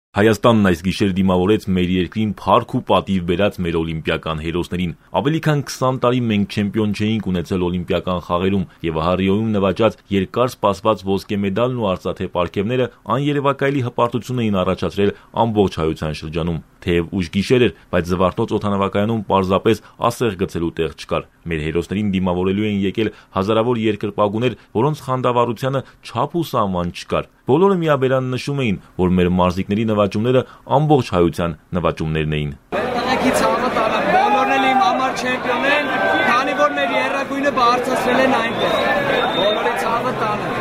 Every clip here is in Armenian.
Հայաստանն այս գիշեր դիմավորեց մեր երկրին փառք ու պատիվ բերած մեր օլիմպիական հերոսներին։ Ավելի քան 20 տարի մենք չեմպիոն չէինք ունեցել օլիմպիական խաղերում, եւ ահա Ռիոյում նվաճած երկար սպասված ոսկե մեդալն ու արծաթե պարգևները աներևակայելի հպարտություն էին առաջացրել ամբողջ հայության շրջանում։ Թեև ուշ գիշեր էր, բայց Զվարթնոց օդանավակայանում պարզապես ասեղ գցելու տեղ չկար։ Մեր հերոսներին դիմավորելու էին եկել հազարավոր երկրպագուներ, որոնց խանդավառությանը չափ ու սահման չկար։ Բոլորը միաբերան նշում էին, որ մեր մարզիկների նվաճումները ամբողջ հայության նվաճումներն էին։ Տղեկի ցավը տալը, բոլորն էլ իմ համար չեմպիոն են, քանի որ մեր երրագույնը բարձրացրել են այնտեղ։ Բոլորի ցավը տալը։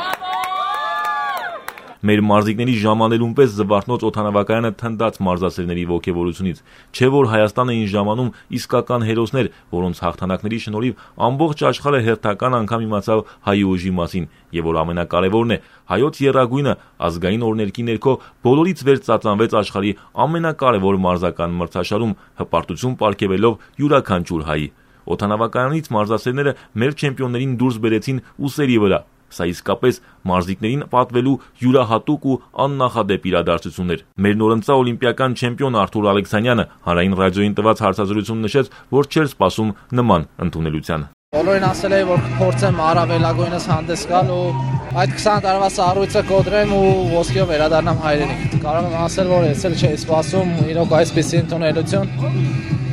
Մեր մարզիկների ժամանելուն պես Զվարթնոց օդանավակայանը թնդաց մարզասերների ոգևորությունից, չէ որ Հայաստան էին ժամանում իսկական հերոսներ, որոնց հաղթանակների շնորհիվ ամբողջ աշխարհը հերթական անգամ իմացավ հայ ուժի մասին, եւ որ ամենակարևորն է, հայոց եռագույնը ազգային օրհներգի ներքո բոլորից վեր ծածանվեց աշխարհի ամենակարևոր մարզական մրցաշարում, հպարտություն պարգևելով յուրաքանչյուր հայի։ Օդանավակայանից մարզասերները մեր չեմպիոններին դուրս բերեցին ուսերի վրա։ Սա իսկապես մարզիկներին պատվելու յուրահատուկ ու աննախադեպ իրադարձություն էր։ Մեր նորընծա օլիմպիական չեմպիոն Արթուր Ալեքսանյանը հանրային ռադիոյին տված հարցազրույցում նշեց, որ չէր սպասում նման ընդունելության։ Բոլորին ասել էի, որ փորձեմ առավելագույնս հանդես գալ ու այդ 20 տարվա սառույցը կոտրեմ ու ոսկեով վերադառնամ հայրենիք։ Կարող եմ ասել, որ ես էլ չէի սպասում իրոք այսպիսի ընդունելություն։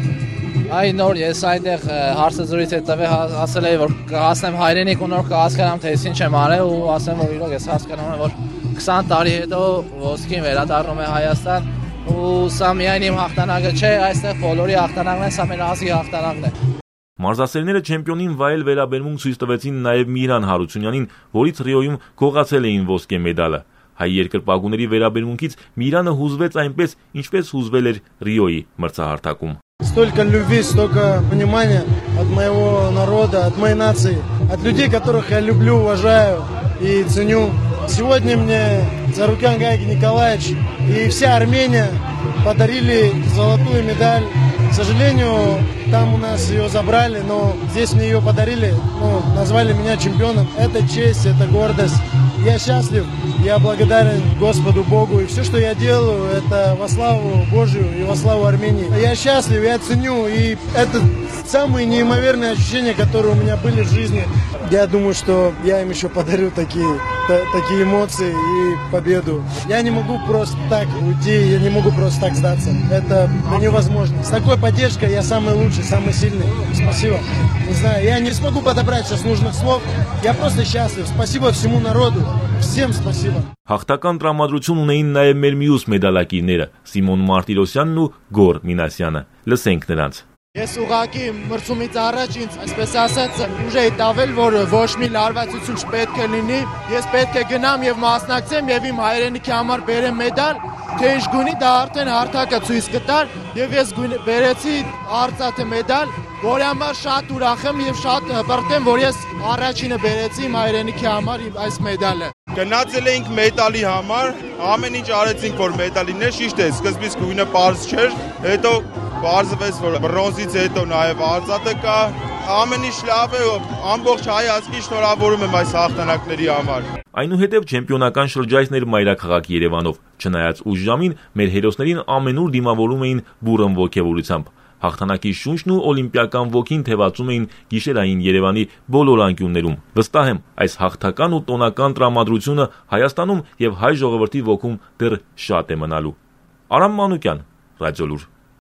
Այն նոր ես այնտեղ հարցազրույց հետևե ասել էի, որ կհասնեմ հայրենիք ու նոր կհասկանամ, թե ինչ եմ արել ու ասեմ, որ իրոք ես հասկանում եմ, որ 20 տարի հետո ոսկին վերադառնում է Հայաստան ու սա միայն իմ հաղթանակը չէ, այստեղ բոլորի հաղթանակն է, սա մեր ազգի հաղթանակն է։ Մարզասերները չեմպիոնին վայել վերաբերմունք ցույց տվեցին նաև Միրան Հարությունյանին, որից Ռիոյում գողացել էին ոսկե մեդալը։ Հայ երկրպագուների վերաբերմունքից Միրանը հուզվեց այնպես, ինչպես հուզվել էր Ռիոյի մրցահարթակում։ Столько любви, столько понимания от моего народа, от моей нации, от людей, которых я люблю, уважаю и ценю. Сегодня мне Царукян Гайги Николаевич и вся Армения подарили золотую медаль. К сожалению, там у нас ее забрали, но здесь мне ее подарили, назвали меня чемпионом. Это честь, это гордость. Я счастлив, я благодарен Господу Богу, и все, что я делаю, это во славу Божию и во славу Армении. Я счастлив, я ценю, и это самые неимоверные ощущения, которые у меня были в жизни. Я думаю, что я им еще подарю такие эмоции и победу. Я не могу просто так уйти, я не могу просто так сдаться. Это невозможно. С такой поддержкой я самый лучший, самый сильный. Спасибо. Не знаю, я не смогу подобрать сейчас нужных слов. Я просто счастлив. Спасибо всему народу. Всем спасибо. Հաղթական տրամադրություն ունեին նաև մեր մյուս մեդալակիրները՝ Սիմոն Մարտիրոսյանն ու Գոր Մինասյանը։ Լսենք նրանց։ Ես ուղղակի մրցումից առաջ ինձ, այսպես ասած, ուժ էի տավել, որ ոչ մի լարվածություն չպետք է լինի։ Ես պետք է գնամ եւ մասնակցեմ եւ իմ հայրենիքի համար բերեմ մեդալ, թե ինչ գունի դա արդեն հարթակը ցույց կտար եւ ես բերեցի արծաթե մեդալ, որի համար շատ ուրախ եմ եւ շատ հպարտ եմ, որ ես առաջինը բերեցի իմ հայրենիքի համար այս մեդալը։ Գնացել էինք մեդալի համար, ամեն ինչ արեցինք, որ մեդալիներ ճիշտ է, սկզբից գույնը պարզ չէր, հետո պարզվեց, որ բրոնզից հետո նաև արծաթը կա, ամեն ինչ լավ է, ամբողջ հայ ազգին շնորհավորում եմ այս հաղթանակների համար։ Այնուհետև չեմպիոնական շրջայցն էր մայրաքաղաք Երևանով, չնայած ուշ ժամին մեր հերոսներին ամենուր դիմավորում էին բուռն ոգևորությամբ։ Հաղթանակի շունչն ու օլիմպիական ոգին թևածում էին գիշերային Երևանի բոլոր անկյուններում։ Վստահ եմ, այս հաղթական ու տոնական տրամադրությունը Հայաստանում եւ հայ ժողովրդի ոգում դեռ շատ է մնալու։ Արամ Մանուկյան, Ռադիոլուր։